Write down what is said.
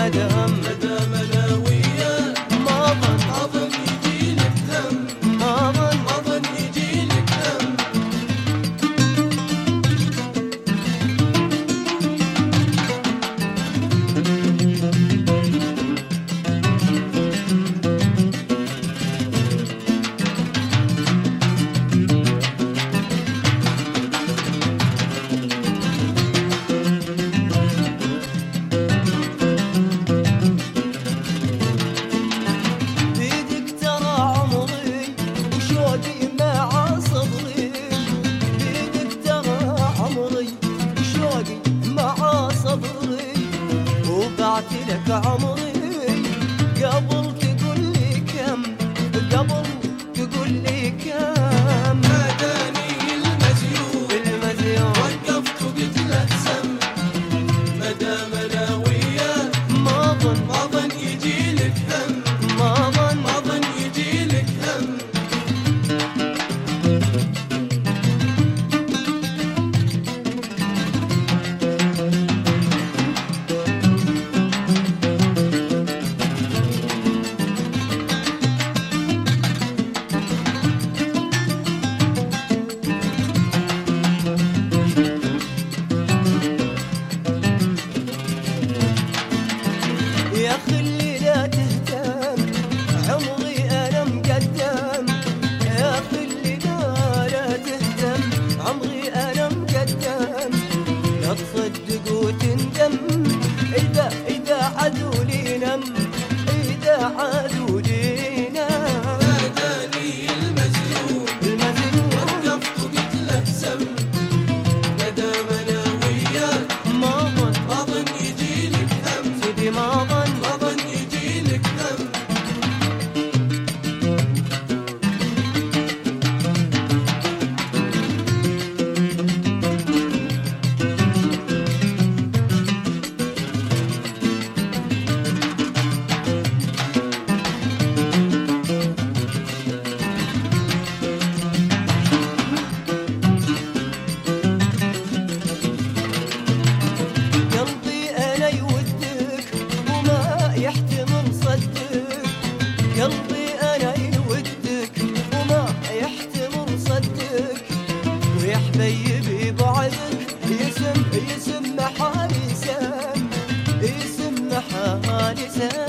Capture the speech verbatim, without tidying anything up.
مدام مدام انا وياك ما ظن ما ظن يجيلك هم، ما ظن ما ظن يجيلك هم. بيدك ترى عمري وشوقي مع صبري، بيدك ترى عمري وشوقي مع صبري، وبعت لك عمري قبل تقول لي كم، قبل تقول لي كم. ناداني المزيون المزيون وقفت وقلت له سم، مدام انا وياك ما ظن ما ظن يجيلك هم، ما ظن ما ظن يجيلك هم. يا خلي لا تهتم عمري انا مقدم، يا خلي لا لا تهتم عمري انا مقدم، لا تصدق وتندم اذا اذا عدولي نم، اذا عدولي نم. ناداني المزيون المزيون وقفت وقلت له سم، مدام انا وياك ما ظن ما ظن يجيلك هم، سيدي ما ظن ما ظن يجيلك هم. قلبي انا يودك وما يحتمل صدك، قلبي انا يودك وما يحتمل صدك، ويا حبيبي بعدك يسم يسم حالي سم، يسم حالي سم.